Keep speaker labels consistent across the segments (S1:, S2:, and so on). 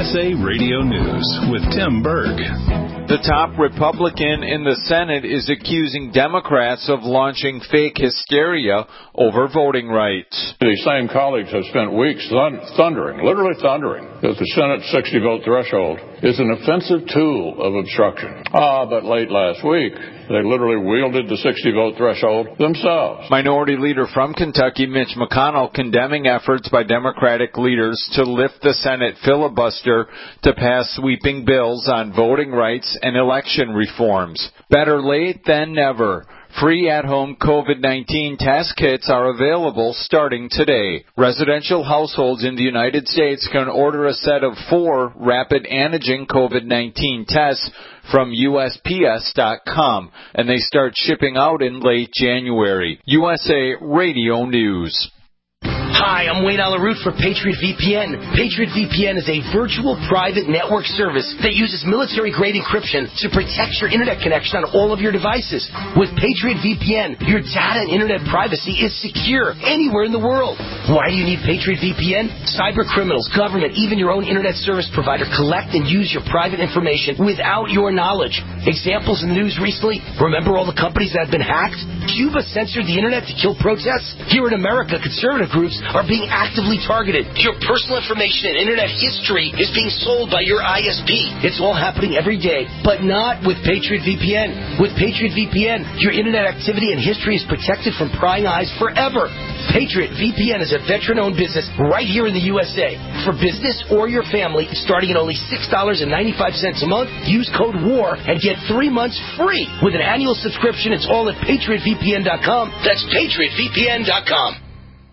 S1: USA Radio News with Tim Berg.
S2: The top Republican in the Senate is accusing Democrats of launching fake hysteria over voting rights.
S3: These same colleagues have spent weeks literally thundering, that the Senate 60-vote threshold is an offensive tool of obstruction. But late last week, they literally wielded the 60-vote threshold themselves.
S2: Minority Leader from Kentucky, Mitch McConnell, condemning efforts by Democratic leaders to lift the Senate filibuster to pass sweeping bills on voting rights and election reforms. Better late than never. Free at-home COVID-19 test kits are available starting today. Residential households in the United States can order a set of 4 rapid antigen COVID-19 tests from USPS.com, and they start shipping out in late January. USA Radio News.
S4: Hi, I'm Wayne Alaroot for Patriot VPN. Patriot VPN is a virtual private network service that uses military-grade encryption to protect your internet connection on all of your devices. With Patriot VPN, your data and internet privacy is secure anywhere in the world. Why do you need Patriot VPN? Cyber criminals, government, even your own internet service provider collect and use your private information without your knowledge. Examples in the news recently, remember all the companies that have been hacked? Cuba censored the internet to kill protests? Here in America, conservative groups are being actively targeted. Your personal information and internet history is being sold by your ISP. It's all happening every day, but not with Patriot VPN. With Patriot VPN, your internet activity and history is protected from prying eyes forever. Patriot VPN is a veteran-owned business right here in the USA. For business or your family, starting at only $6.95 a month, use code WAR and get 3 months free. With an annual subscription, it's all at PatriotVPN.com. That's PatriotVPN.com.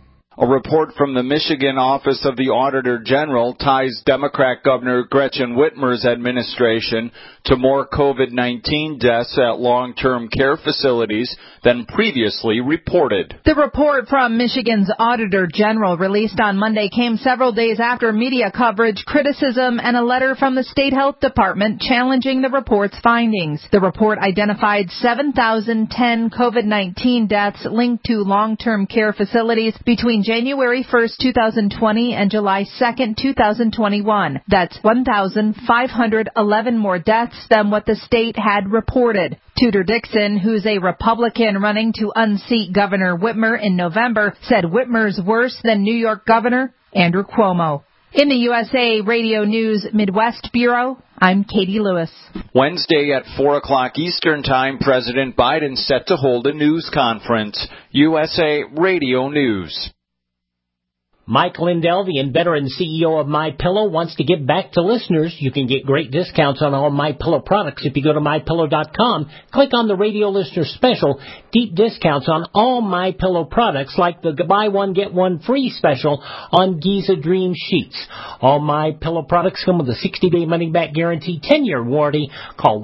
S2: A report from the Michigan Office of the Auditor General ties Democrat Governor Gretchen Whitmer's administration to more COVID-19 deaths at long-term care facilities than previously reported.
S5: The report from Michigan's Auditor General released on Monday came several days after media coverage, criticism, and a letter from the State Health Department challenging the report's findings. The report identified 7,010 COVID-19 deaths linked to long-term care facilities between January 1st, 2020 and July 2nd, 2021. That's 1,511 more deaths than what the state had reported. Tudor Dixon, who's a Republican running to unseat Governor Whitmer in November, said Whitmer's worse than New York Governor Andrew Cuomo. In the USA Radio News Midwest Bureau, I'm Katie Lewis.
S2: Wednesday at 4 o'clock Eastern Time, President Biden set to hold a news conference. USA Radio News.
S6: Mike Lindell, the inventor and CEO of MyPillow, wants to give back to listeners. You can get great discounts on all MyPillow products if you go to MyPillow.com. Click on the radio listener special. Deep discounts on all MyPillow products, like the buy one, get one free special on Giza Dream Sheets. All MyPillow products come with a 60-day money-back guarantee, 10-year warranty. Call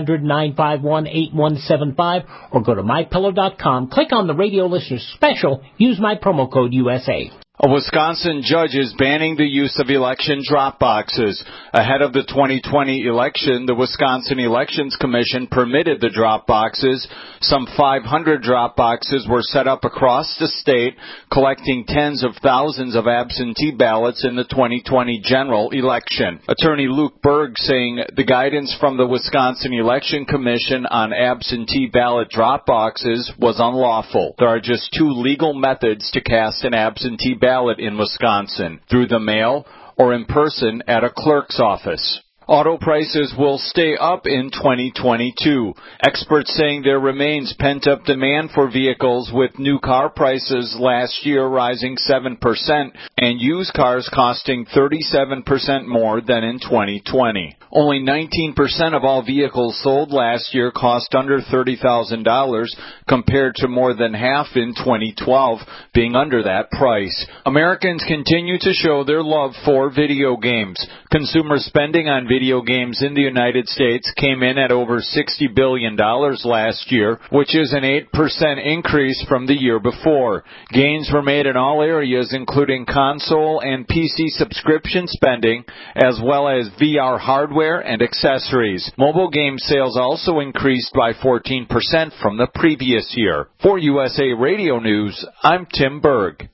S6: 1-800-951-8175 or go to MyPillow.com. Click on the radio listener special. Use my promo code USA.
S2: A Wisconsin judge is banning the use of election drop boxes. Ahead of the 2020 election, the Wisconsin Elections Commission permitted the drop boxes. Some 500 drop boxes were set up across the state, collecting tens of thousands of absentee ballots in the 2020 general election. Attorney Luke Berg saying the guidance from the Wisconsin Election Commission on absentee ballot drop boxes was unlawful. There are just 2 legal methods to cast an absentee ballot in Wisconsin, through the mail or in person at a clerk's office. Auto prices will stay up in 2022. Experts saying there remains pent-up demand for vehicles, with new car prices last year rising 7% and used cars costing 37% more than in 2020. Only 19% of all vehicles sold last year cost under $30,000, compared to more than half in 2012 being under that price. Americans continue to show their love for video games. Consumer spending on video games in the United States came in at over $60 billion last year, which is an 8% increase from the year before. Gains were made in all areas, including console and PC subscription spending, as well as VR hardware and accessories. Mobile game sales also increased by 14% from the previous year. For USA Radio News, I'm Tim Berg.